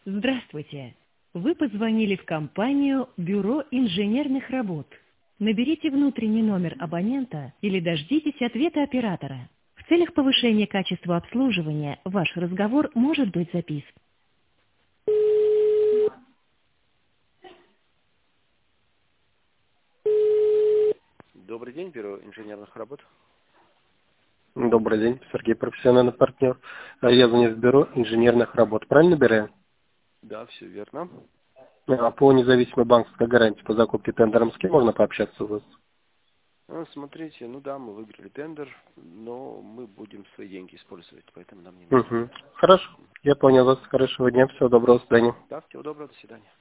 Здравствуйте. Вы позвонили в компанию «Бюро инженерных работ». Наберите внутренний номер абонента или дождитесь ответа оператора. В целях повышения качества обслуживания ваш разговор может быть записан. Добрый день, бюро инженерных работ. Добрый день, Сергей, профессиональный партнер. Я звоню в бюро инженерных работ. Правильно набираю? Да, все верно. По независимой банковской гарантии по закупке тендером с кем можно пообщаться у вас? Смотрите, ну да, мы выиграли тендер, но мы будем свои деньги использовать, поэтому нам не нужно. Угу. Хорошо, я понял вас. Хорошего дня, всего доброго, до свидания. Да, всего доброго, до свидания.